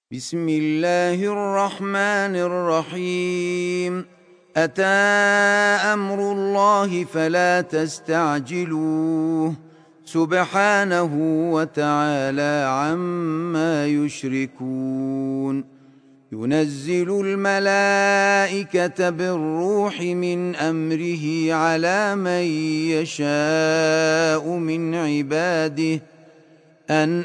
بسم الله الرحمن الرحيم. أتى أمر الله فلا تستعجلوه سبحانه وتعالى عما يشركون. ينزل الملائكة بالروح من أمره على من يشاء من عباده أن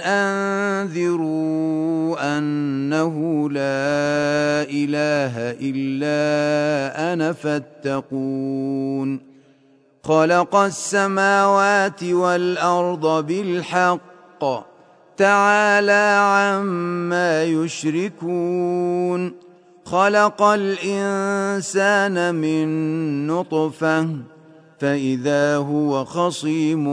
أنذروا أنه لا إله إلا أنا فاتقون. خلق السماوات والأرض بالحق تعالى عما يشركون. خلق الإنسان من نطفة فإذا هو خصيم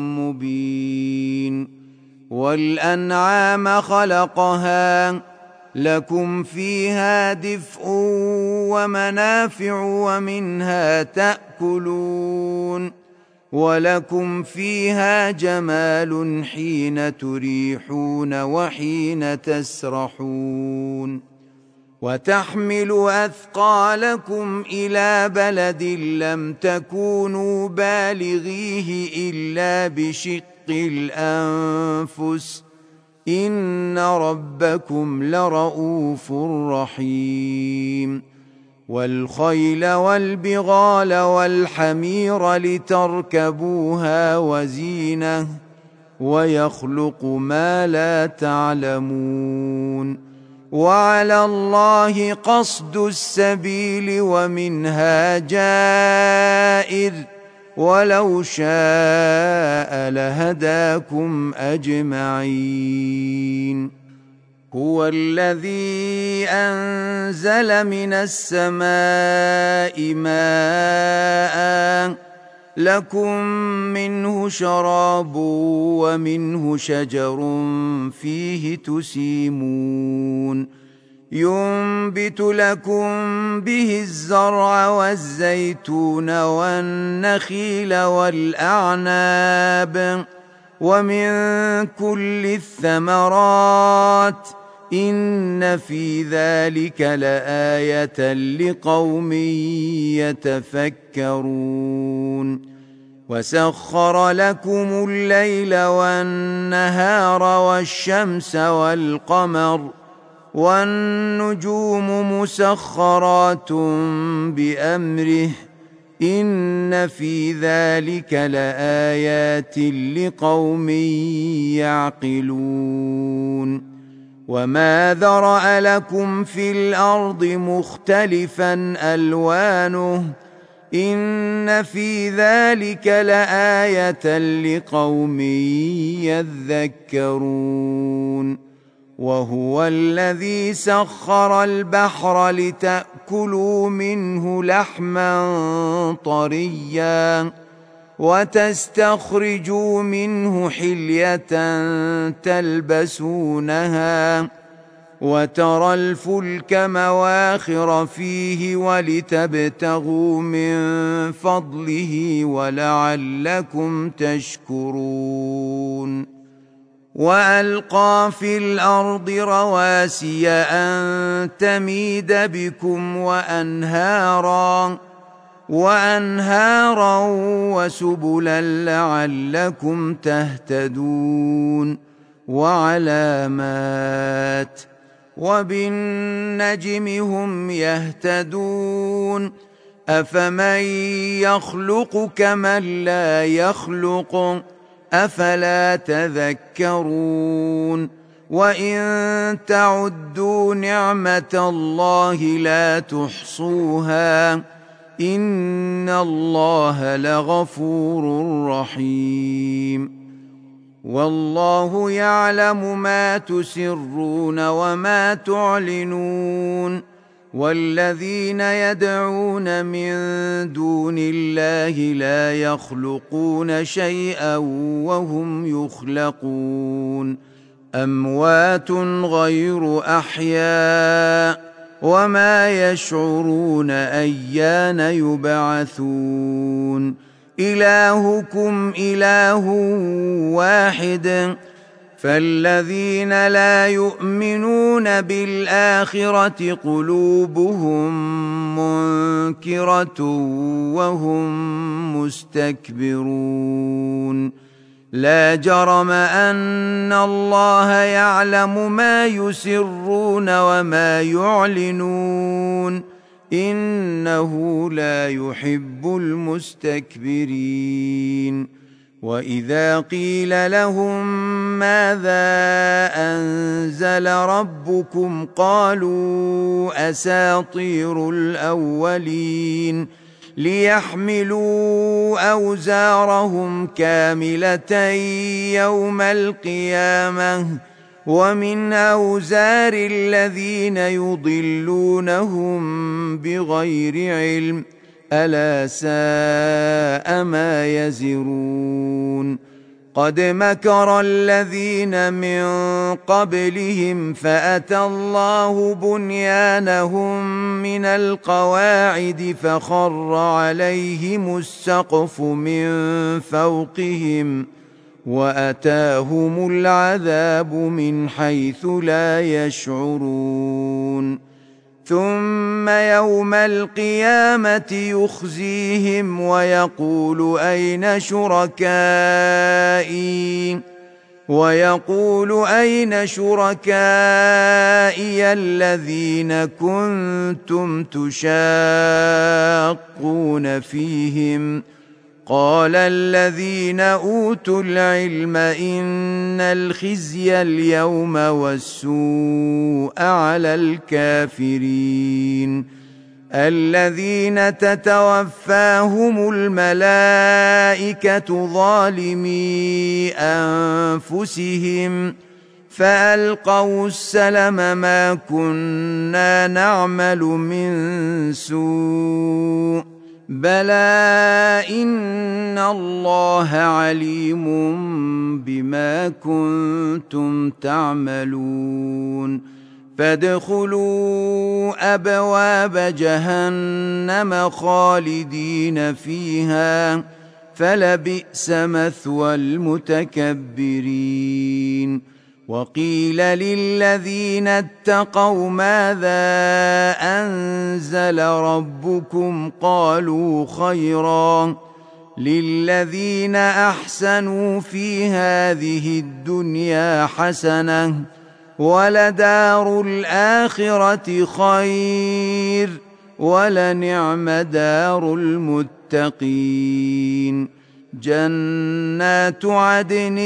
مبين. والأنعام خلقها لكم فيها دفء ومنافع ومنها تأكلون ولكم فيها جمال حين تريحون وحين تسرحون. وتحمل أثقالكم إلى بلد لم تكونوا بالغيه إلا بشق الأنفس إن ربكم لرؤوف رحيم. والخيل والبغال والحمير لتركبوها وزينة ويخلق ما لا تعلمون. وعلى الله قصد السبيل ومنها جائر ولو شاء لهداكم أجمعين. هو الذي أنزل من السماء ماء لكم منه شراب ومنه شجر فيه تسيمون. ينبت لكم به الزرع والزيتون والنخيل والأعناب ومن كل الثمرات إن في ذلك لآية لقوم يتفكرون. وسخر لكم الليل والنهار والشمس والقمر والنجوم مسخرات بأمره إن في ذلك لآيات لقوم يعقلون. وما ذرأ لكم في الأرض مختلفا ألوانه إن في ذلك لآية لقوم يذكرون. وهو الذي سخر البحر لتأكلوا منه لحما طريا وتستخرجوا منه حلية تلبسونها وترى الفلك مواخر فيه ولتبتغوا من فضله ولعلكم تشكرون. وألقى في الأرض رواسي أن تميد بكم وأنهارا وسبلا لعلكم تهتدون. وعلامات وبالنجم هم يهتدون. أفمن يخلق كمن لا يخلق أفلا تذكرون. وإن تعدوا نعمة الله لا تحصوها إن الله لغفور رحيم. والله يعلم ما تسرون وما تعلنون. والذين يدعون من دون الله لا يخلقون شيئا وهم يخلقون. أموات غير أحياء وما يشعرون أيان يبعثون. إلهكم إله واحد فالذين لا يؤمنون بالآخرة قلوبهم منكرة وهم مستكبرون لا جرم أن الله يعلم ما يسرون وما يعلنون إنه لا يحب المستكبرين وإذا قيل لهم ماذا أنزل ربكم قالوا أساطير الأولين ليحملوا أوزارهم كاملة يوم القيامة ومن أوزار الذين يضلونهم بغير علم ألا ساء ما يزرون قد مكر الذين من قبلهم فأتى الله بنيانهم من القواعد فخر عليهم السقف من فوقهم وأتاهم العذاب من حيث لا يشعرون ثم يوم القيامة يخزيهم ويقول أين شركائي الذين كنتم تشاقون فيهم قال الذين أوتوا العلم إن الخزي اليوم والسوء على الكافرين الذين تتوفاهم الملائكة ظالمي أنفسهم فألقوا السلم ما كنا نعمل من سوء بلى إن الله عليم بما كنتم تعملون فادخلوا أبواب جهنم خالدين فيها فلبئس مثوى المتكبرين وقيل للذين اتقوا ماذا أنزل ربكم قالوا خيرا للذين أحسنوا في هذه الدنيا حسنة ولدار الآخرة خير ولنعم دار المتقين جنات عدن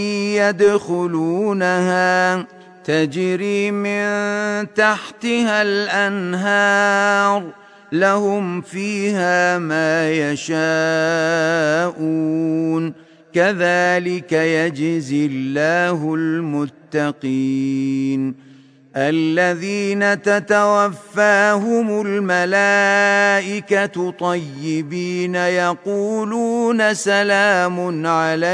يدخلونها تجري من تحتها الأنهار لهم فيها ما يشاءون كذلك يجزي الله المتقين الذين تتوفاهم الملائكة طيبين يقولون سلام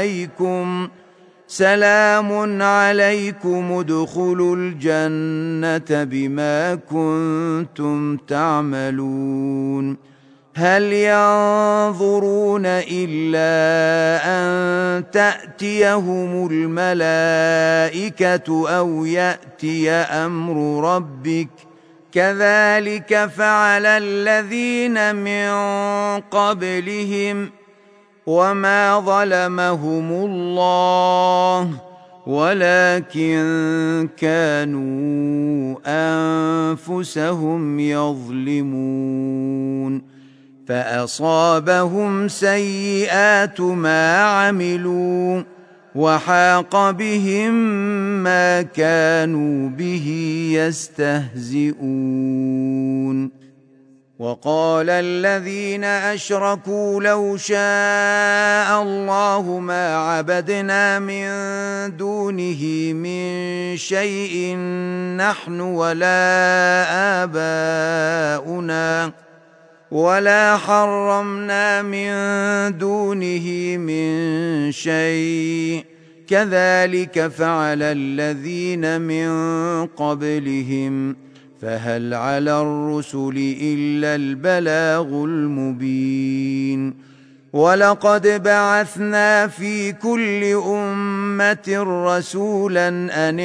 عليكم ادخلوا الجنة بما كنتم تعملون هل ينظرون إلا أن تأتيهم الملائكة أو يأتي أمر ربك كذلك فعل الذين من قبلهم وما ظلمهم الله ولكن كانوا أنفسهم يظلمون فأصابهم سيئات ما عملوا وحاق بهم ما كانوا به يستهزئون وقال الذين أشركوا لو شاء الله ما عبدنا من دونه من شيء نحن ولا آباؤنا ولا حرمنا من دونه من شيء كذلك فعل الذين من قبلهم فهل على الرسل إلا البلاغ المبين ولقد بعثنا في كل أمة رسولا أن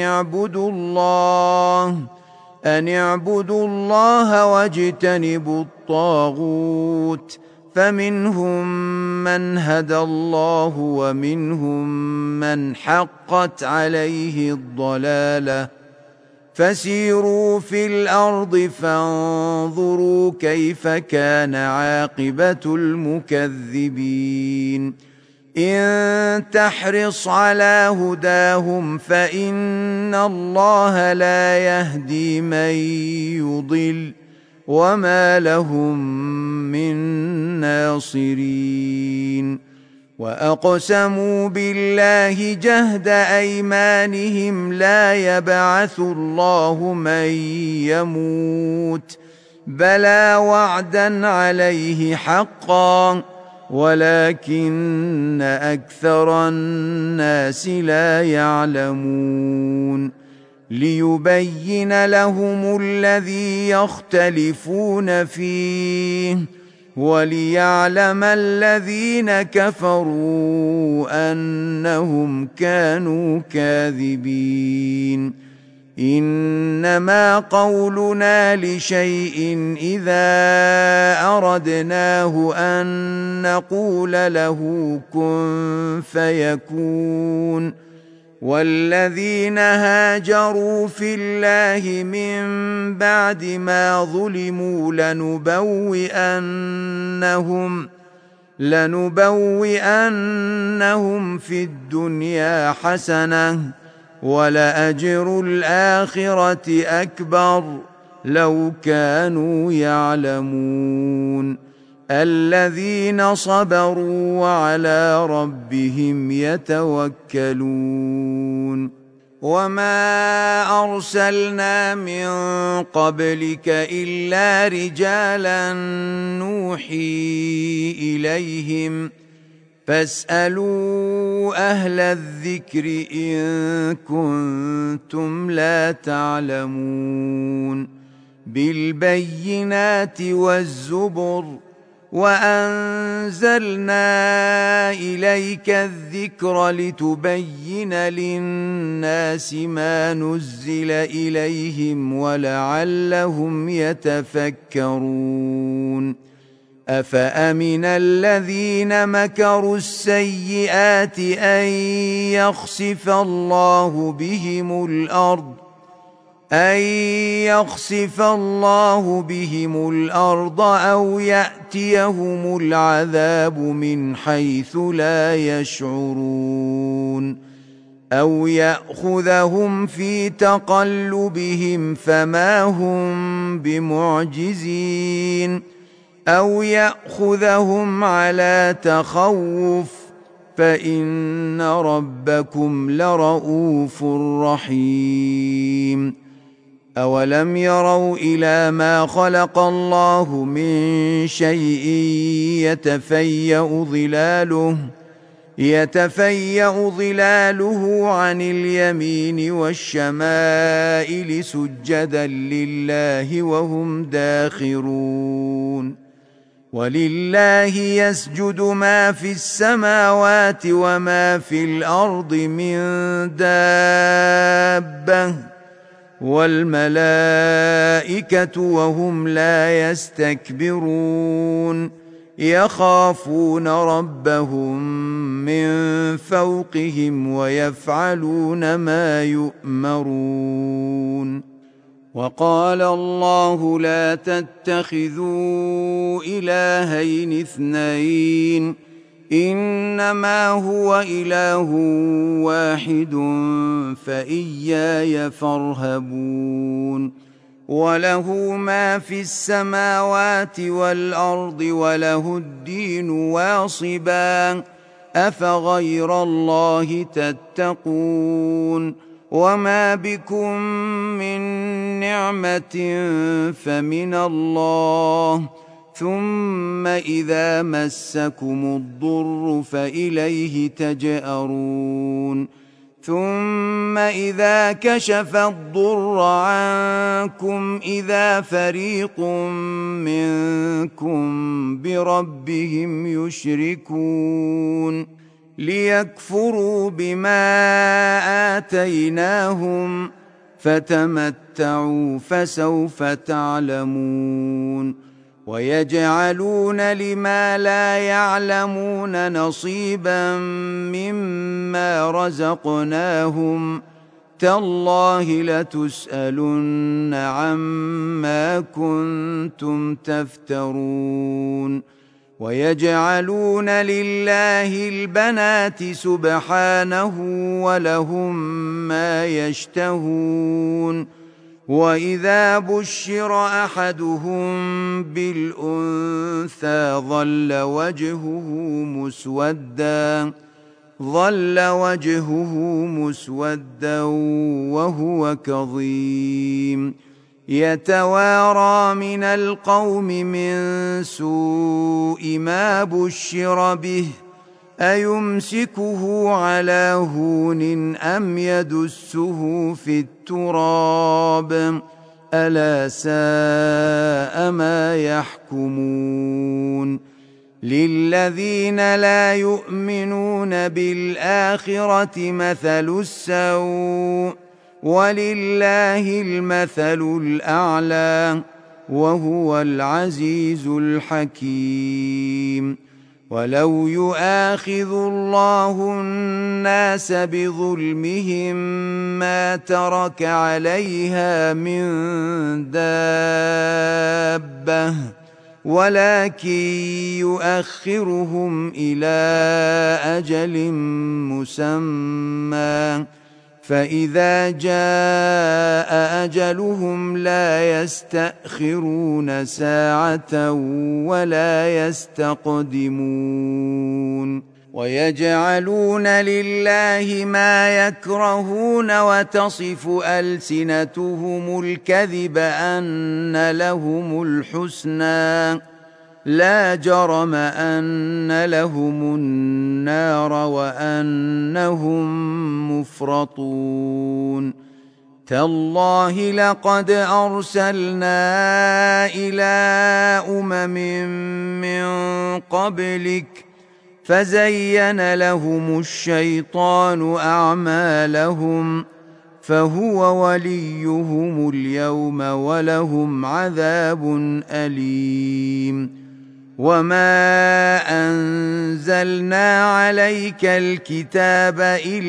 اعبدوا الله واجتنبوا الطاغوت، فمنهم من هدى الله ومنهم من حقت عليه الضلالة، فسيروا في الأرض فانظروا كيف كان عاقبة المكذبين. إن تحرص على هداهم فإن الله لا يهدي من يضل وما لهم من ناصرين. وأقسموا بالله جهد أيمانهم لا يبعث الله من يموت، بلى وعدا عليه حقا ولكن أكثر الناس لا يعلمون. ليبين لهم الذي يختلفون فيه وليعلم الذين كفروا أنهم كانوا كاذبين. إنما قولنا لشيء إذا أردناه أن نقول له كن فيكون. والذين هاجروا في الله من بعد ما ظلموا لنبوئنهم في الدنيا حسنة ولأجر الآخرة أكبر لو كانوا يعلمون. الذين صبروا وعلى ربهم يتوكلون. وما أرسلنا من قبلك إلا رجالا نوحي إليهم فاسألوا أهل الذكر إن كنتم لا تعلمون. بالبينات والزبر وأنزلنا إليك الذكر لتبين للناس ما نزل إليهم ولعلهم يتفكرون. أفأمن الذين مكروا السيئات أن يخسف الله بهم الأرض أو يأتيهم العذاب من حيث لا يشعرون. أو يأخذهم في تقلبهم فما هم بمعجزين، أو يأخذهم على تخوف فإن ربكم لرؤوف رحيم. أولم يروا إلى ما خلق الله من شيء يتفيأ ظلاله عن اليمين والشمائل سجدا لله وهم داخرون. ولله يسجد ما في السماوات وما في الأرض من دابة والملائكة وهم لا يستكبرون يخافون ربهم من فوقهم ويفعلون ما يؤمرون. وقال الله لا تتخذوا إلهين اثنين إنما هو إله واحد فإياي فارهبون. وله ما في السماوات والأرض وله الدين واصبا أفغير الله تتقون. وما بكم من نعمة فمن الله ثم إذا مسكم الضر فإليه تجأرون. ثم إذا كشف الضر عنكم معكم إذا فريق منكم بربهم يشركون ليكفروا بما آتيناهم فتمتعوا فسوف تعلمون ويجعلون لما لا يعلمون نصيبا مما رزقناهم تالله لتسألن عما كنتم تفترون ويجعلون لله البنات سبحانه ولهم ما يشتهون وإذا بشر أحدهم بالأنثى ظل وجهه مسودا وهو كظيم يتوارى من القوم من سوء ما بشر به أيمسكه على هون أم يدسه في التراب ألا ساء ما يحكمون للذين لا يؤمنون بالآخرة مثل السوء ولله المثل الأعلى وهو العزيز الحكيم ولو يؤاخذ الله الناس بظلمهم ما ترك عليها من دابة ولكن يؤخرهم إلى أجل مسمى فإذا جاء أجلهم لا يستأخرون ساعة ولا يستقدمون ويجعلون لله ما يكرهون وتصف ألسنتهم الكذب أن لهم الحسنى لا جرم أن لهم النار وأنهم مفرطون تالله لقد أرسلنا إلى من قبلك فزين لهم الشيطان أعمالهم فهو وليهم اليوم ولهم عذاب أليم وما أنزلنا عليك الكتاب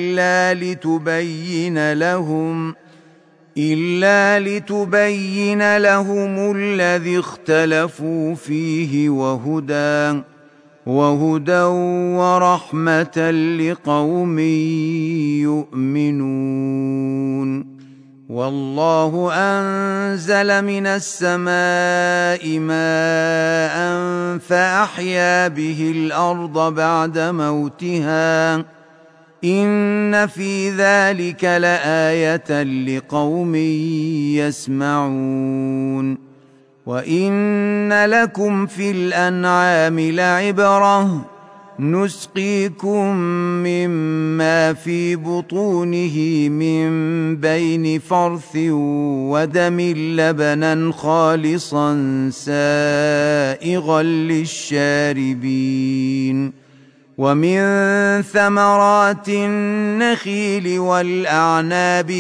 إلا لتبين لهم الذي اختلفوا فيه وهدى ورحمة لقوم يؤمنون والله أنزل من السماء ماء فأحيا به الأرض بعد موتها إن في ذلك لآية لقوم يسمعون وإن لكم في الأنعام لعبرة نسقيكم مما في بطونه من بين فرث ودم لبنا خالصا سائغا للشاربين ومن ثمرات النخيل والأعناب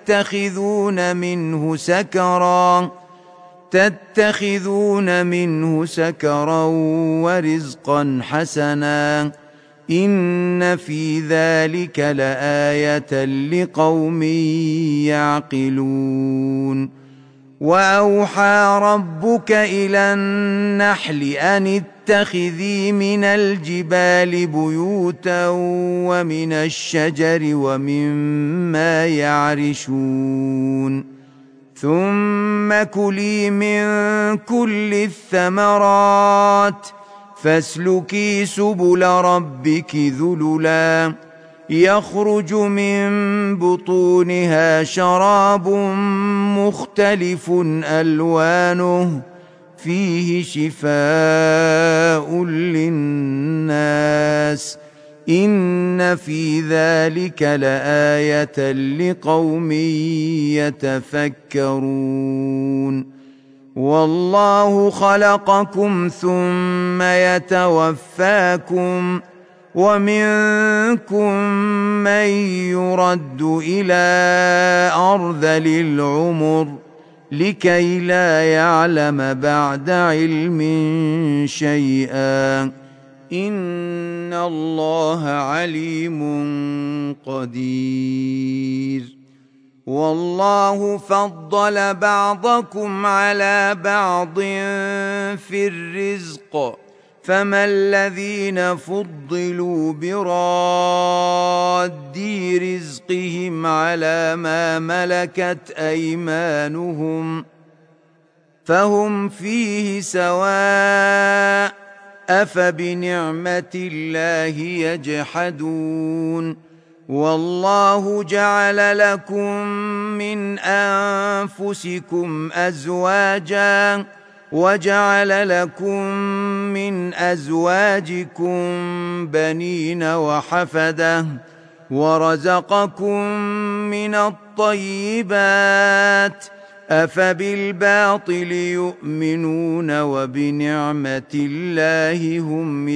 تتخذون منه سكرا ورزقا حسنا إن في ذلك لآية لقوم يعقلون وأوحى ربك إلى النحل أن اتخذي من الجبال بيوتا ومن الشجر ومما يعرشون ثم كلي من كل الثمرات فاسلكي سبل ربك ذللا يخرج من بطونها شراب مختلف ألوانه فيه شفاء للناس إن في ذلك لآية لقوم يتفكرون والله خلقكم ثم يتوفاكم ومنكم من يرد إلى أرذل العمر لكي لا يعلم بعد علم شيئا إن الله عليم قدير والله فضل بعضكم على بعض في الرزق فما الذين فضلوا براد رزقهم على ما ملكت أيمانهم فهم فيه سواء أفبنعمة الله يجحدون والله جعل لكم من أنفسكم أزواجا وجعل لكم من أزواجكم بنين وحفدة ورزقكم من الطيبات أفبالباطل يؤمنون وبنعمة الله هم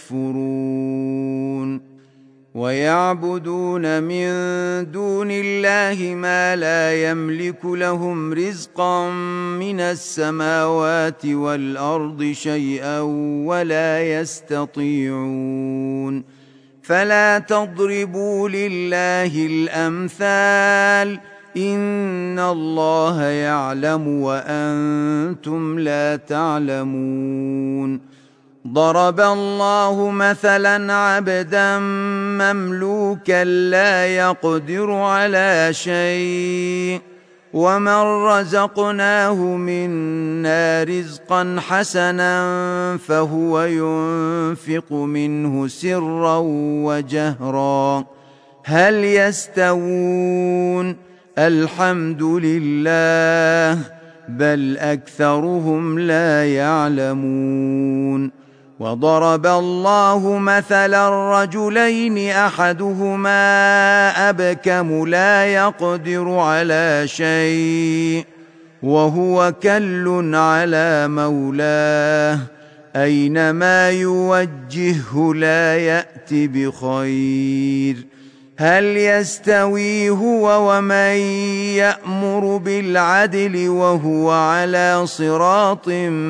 يكفرون ويعبدون من دون الله ما لا يملك لهم رزقا من السماوات والأرض شيئا ولا يستطيعون فلا تضربوا لله الأمثال إن الله يعلم وأنتم لا تعلمون ضرب الله مثلا عبدا مملوكا لا يقدر على شيء ومن رزقناه منا رزقا حسنا فهو ينفق منه سرا وجهرا هل يستوون الحمد لله بل أكثرهم لا يعلمون وضرب الله مثلا رجلين أحدهما أبكم لا يقدر على شيء وهو كل على مولاه أينما يوجهه لا يأتي بخير هل يستوي هو ومن يأمر بالعدل وهو على صراط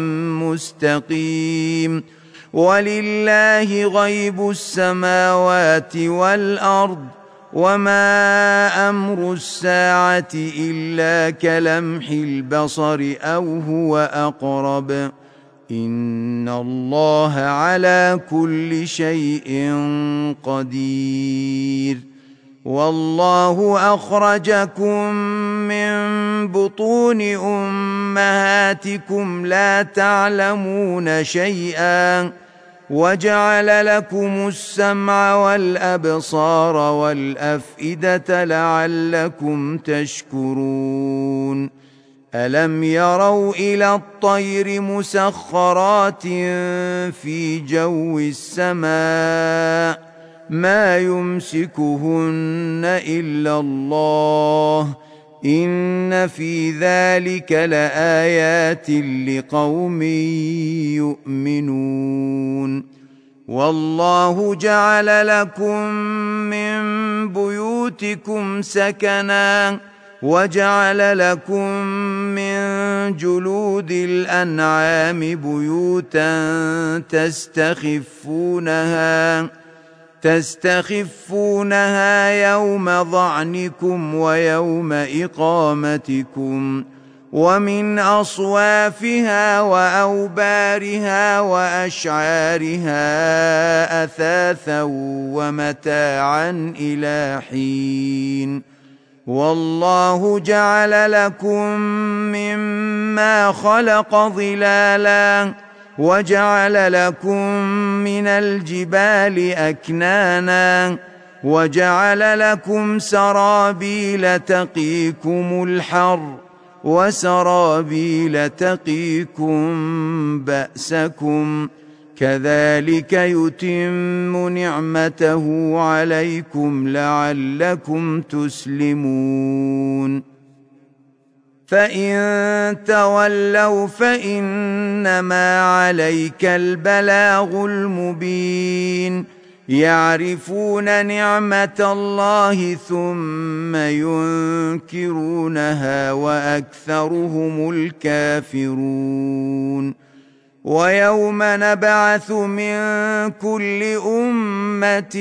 مستقيم ولله غيب السماوات والأرض وما أمر الساعة إلا كلمح البصر أو هو أقرب إن الله على كل شيء قدير والله أخرجكم من بطون أمهاتكم لا تعلمون شيئا وجعل لكم السمع والأبصار والأفئدة لعلكم تشكرون ألم يروا إلى الطير مسخرات في جو السماء ما يمسكهن إلا الله إن في ذلك لآيات لقوم يؤمنون والله جعل لكم من بيوتكم سكنا وجعل لكم من جلود الأنعام بيوتا تستخفونها يوم ظعنكم ويوم إقامتكم ومن أصوافها وأوبارها وأشعارها أثاثا ومتاعا إلى حين والله جعل لكم مما خلق ظلالا وجعل لكم من الجبال أكنانا وجعل لكم سرابيل تقيكم الحر وسرابيل تقيكم بأسكم كذلك يتم نعمته عليكم لعلكم تسلمون فإن تولوا فإنما عليك البلاغ المبين يعرفون نعمة الله ثم ينكرونها وأكثرهم الكافرون ويوم نبعث من كل أمة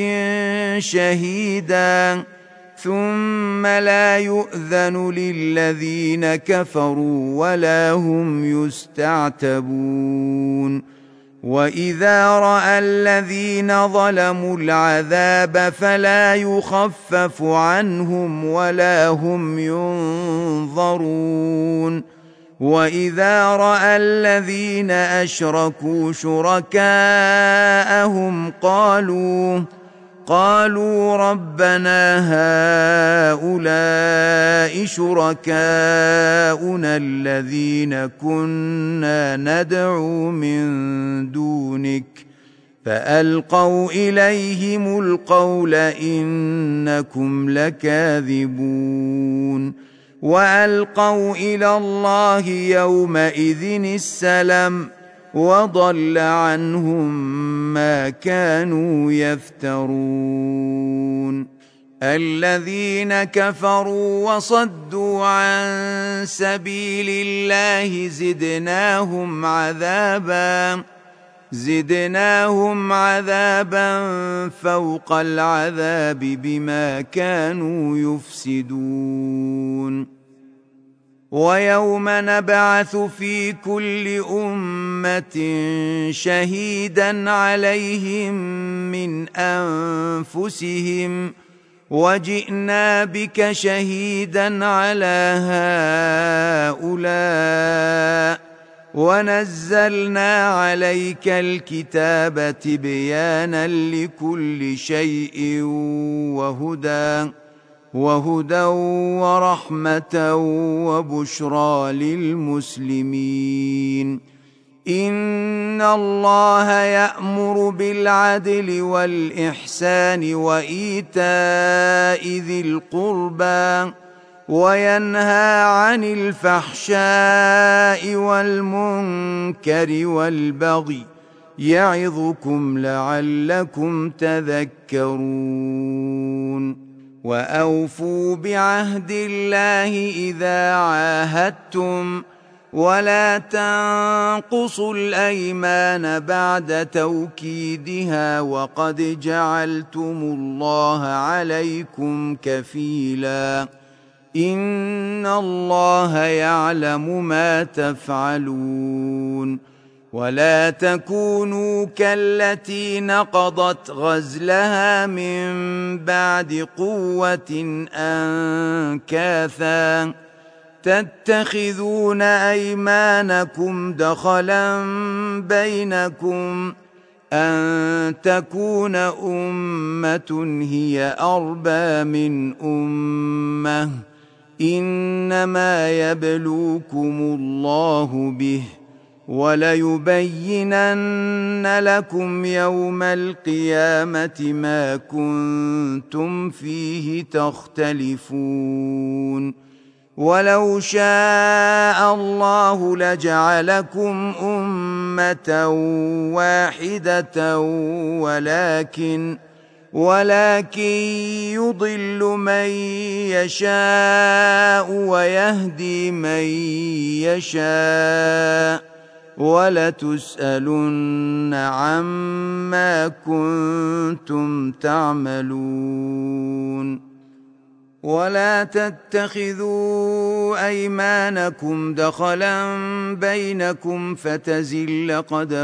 شهيدا ثم لا يؤذن للذين كفروا ولا هم يستعتبون وإذا رأى الذين ظلموا العذاب فلا يخفف عنهم ولا هم ينظرون وإذا رأى الذين أشركوا شركاءهم قالوا ربنا هؤلاء شركاؤنا الذين كنا ندعو من دونك فألقوا إليهم القول إنكم لكاذبون وألقوا إلى الله يومئذ السلم وضل عنهم ما كانوا يفترون الذين كفروا وصدوا عن سبيل الله زدناهم عذابا فوق العذاب بما كانوا يفسدون ويوم نبعث في كل أمة شهيدا عليهم من أنفسهم وجئنا بك شهيدا على هؤلاء ونزلنا عليك الكتاب تبيانا لكل شيء وهدى ورحمة وبشرى للمسلمين إن الله يأمر بالعدل والإحسان وإيتاء ذي القربى وينهى عن الفحشاء والمنكر والبغي يعظكم لعلكم تذكرون وأوفوا بعهد الله إذا عاهدتم ولا تنقصوا الأيمان بعد توكيدها وقد جعلتم الله عليكم كفيلا إن الله يعلم ما تفعلون ولا تكونوا كالتي نقضت غزلها من بعد قوة أنكاثا تتخذون أيمانكم دخلا بينكم أن تكون أمة هي أربى من أمة إنما يبلوكم الله به وليبينن لكم يوم القيامة ما كنتم فيه تختلفون ولو شاء الله لجعلكم أمة واحدة ولكن يضل من يشاء ويهدي من يشاء ولتسألن عما كنتم تعملون ولا تتخذوا أيمانكم دخلا بينكم فتزل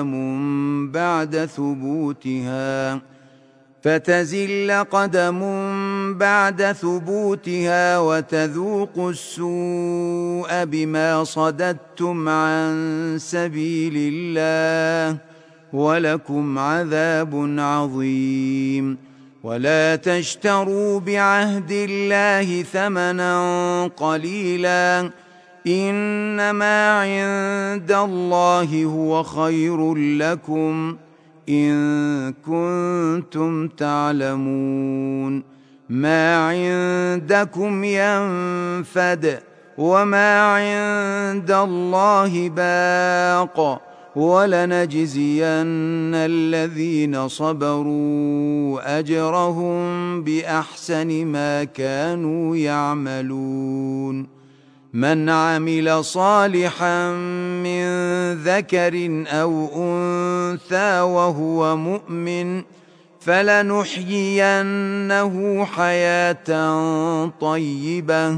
قدم بعد ثبوتها وتذوقوا السوء بما صددتم عن سبيل الله ولكم عذاب عظيم ولا تشتروا بعهد الله ثمنا قليلا إنما عند الله هو خير لكم إن كنتم تعلمون. ما عندكم ينفد وما عند الله باق ولنجزين الذين صبروا أجرهم بأحسن ما كانوا يعملون. من عمل صالحا من ذكر أو أنثى وهو مؤمن فلنحيينه حياة طيبة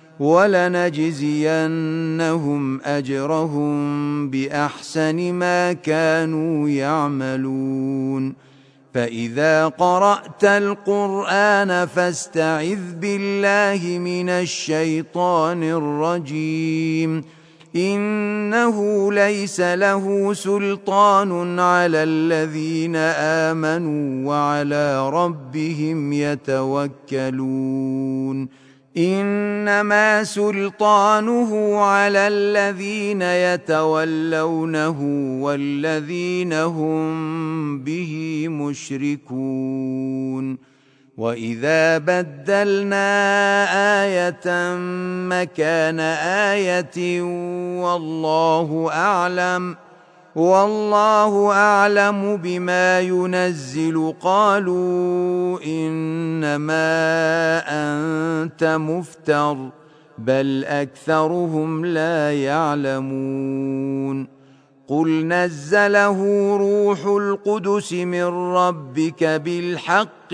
ولنجزينهم أجرهم بأحسن ما كانوا يعملون. فإذا قرأت القرآن فاستعذ بالله من الشيطان الرجيم. إنه ليس له سلطان على الذين آمنوا وعلى ربهم يتوكلون. إنما سلطانه على الذين يتولونه والذين هم به مشركون. وإذا بدلنا آية مكان آية والله أعلم بما ينزل قالوا إنما أنت مفتر بل أكثرهم لا يعلمون. قل نزله روح القدس من ربك بالحق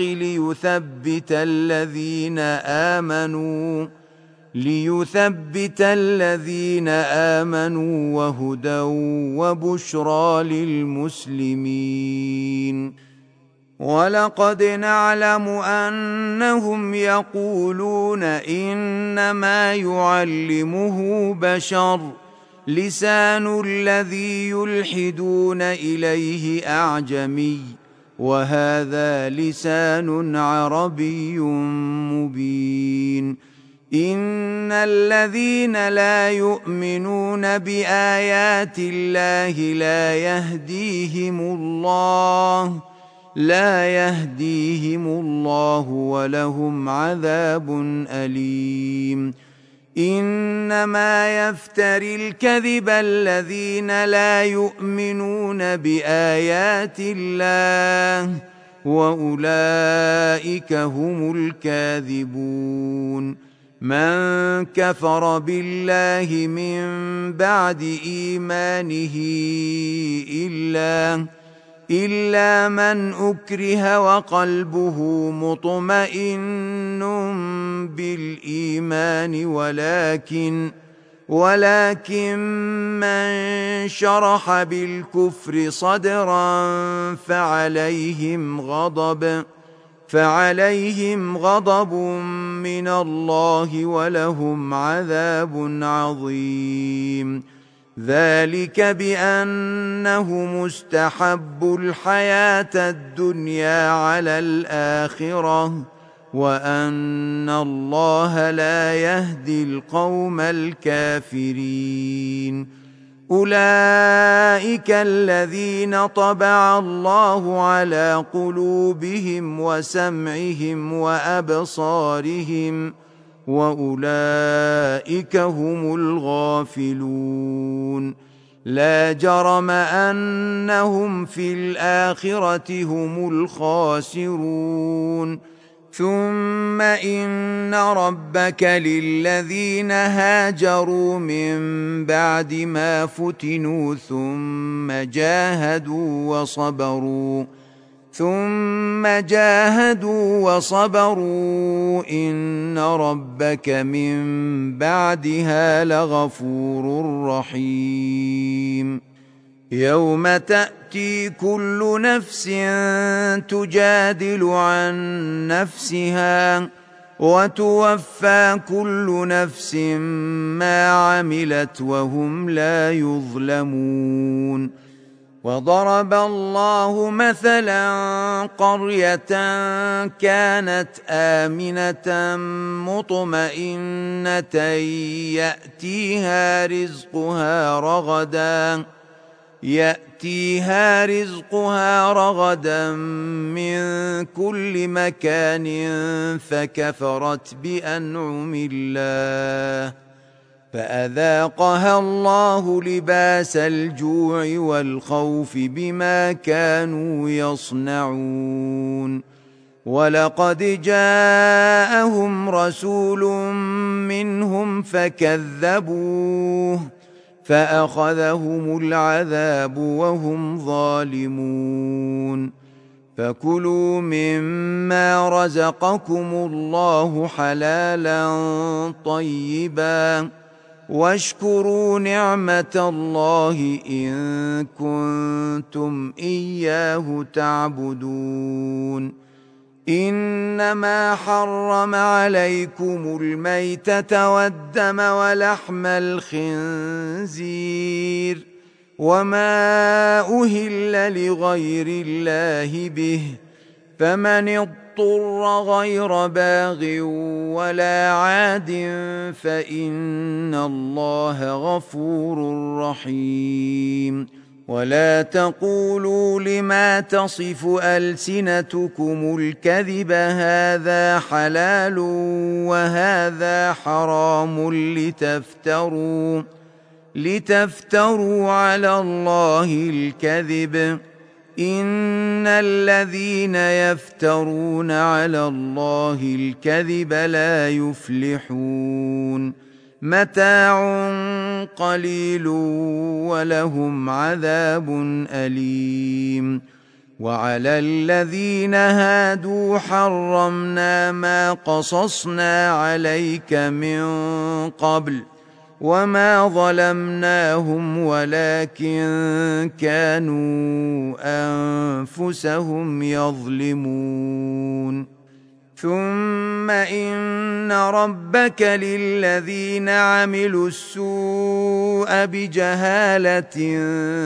ليثبت الذين آمنوا وهدى وبشرى للمسلمين. ولقد نعلم أنهم يقولون إنما يعلمه بشر لسان الذي يلحدون إليه أعجمي وهذا لسان عربي مبين. إن الذين لا يؤمنون بآيات الله لا يهديهم الله ولهم عذاب أليم. إنما يفتري الكذب الذين لا يؤمنون بآيات الله وأولئك هم الكاذبون. من كفر بالله من بعد إيمانه إلا من أكره وقلبه مطمئن بالإيمان ولكن من شرح بالكفر صدرا فعليهم غضب من الله ولهم عذاب عظيم. ذلك بأنه مستحب الحياة الدنيا على الآخرة وأن الله لا يهدي القوم الكافرين. أولئك الذين طبع الله على قلوبهم وسمعهم وأبصارهم وأولئك هم الغافلون. لا جرم أنهم في الآخرة هم الخاسرون. ثم إن ربك للذين هاجروا من بعد ما فتنوا ثم جاهدوا وصبروا إن ربك من بعدها لغفور رحيم. يوم تأتي كل نفس تجادل عن نفسها وتوفى كل نفس ما عملت وهم لا يظلمون. وضرب الله مثلا قرية كانت آمنة مطمئنة يأتيها رزقها يأتيها رزقها رغدا من كل مكان فكفرت بأنعم الله فأذاقها الله لباس الجوع والخوف بما كانوا يصنعون ولقد جاءهم رسول منهم فكذبوه فأخذهم العذاب وهم ظالمون فكلوا مما رزقكم الله حلالا طيبا واشكروا نعمة الله إن كنتم إياه تعبدون إنما حرم عليكم الميتة والدم ولحم الخنزير وما أهل لغير الله به فمن اضطر غير باغ ولا عاد فإن الله غفور رحيم ولا تقولوا لما تصف ألسنتكم الكذب هذا حلال وهذا حرام لتفتروا على الله الكذب إن الذين يفترون على الله الكذب لا يفلحون متاع قليل ولهم عذاب أليم وعلى الذين هادوا حرمنا ما قصصنا عليك من قبل وما ظلمناهم ولكن كانوا أنفسهم يظلمون ثم إن ربك للذين عملوا السوء بجهالة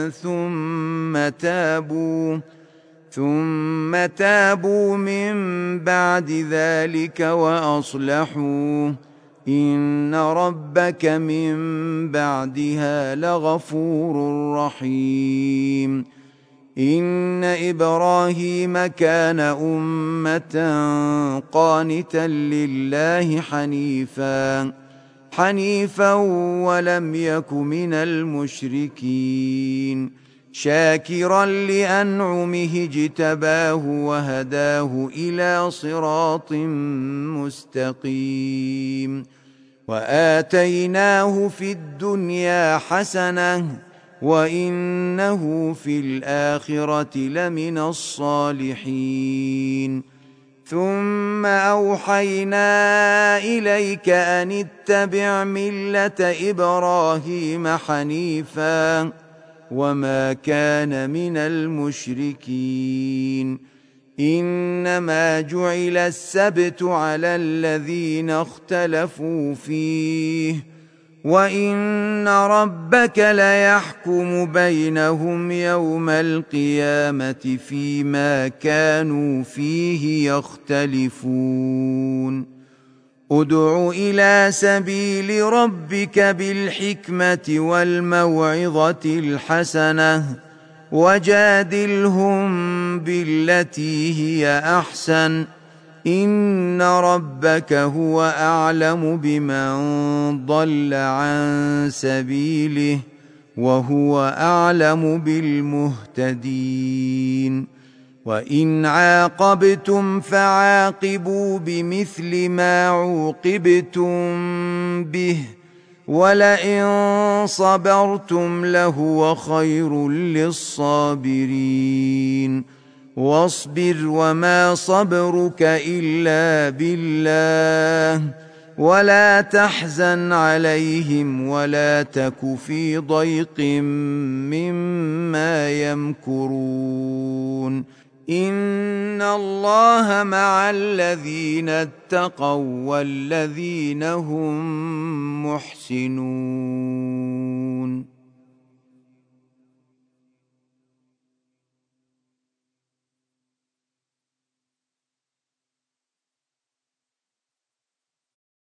ثم تابوا من بعد ذلك وأصلحوا إن ربك من بعدها لغفور رحيم إن إبراهيم كان أمة قانتا لله حنيفا ولم يك من المشركين شاكرا لأنعمه اجتباه وهداه إلى صراط مستقيم وآتيناه في الدنيا حسنة وإنه في الآخرة لمن الصالحين ثم أوحينا إليك أن اتبع ملة إبراهيم حنيفا وما كان من المشركين إنما جعل السبت على الذين اختلفوا فيه وإن ربك ليحكم بينهم يوم القيامة فيما كانوا فيه يختلفون ادع إلى سبيل ربك بالحكمة والموعظة الحسنة وجادلهم بالتي هي أحسن إن ربك هو أعلم بمن ضل عن سبيله وهو أعلم بالمهتدين وإن عاقبتم فعاقبوا بمثل ما عوقبتم به ولئن صبرتم لهو خير للصابرين واصبر وما صبرك إلا بالله ولا تحزن عليهم ولا تك في ضيق مما يمكرون إن الله مع الذين اتقوا والذين هم محسنون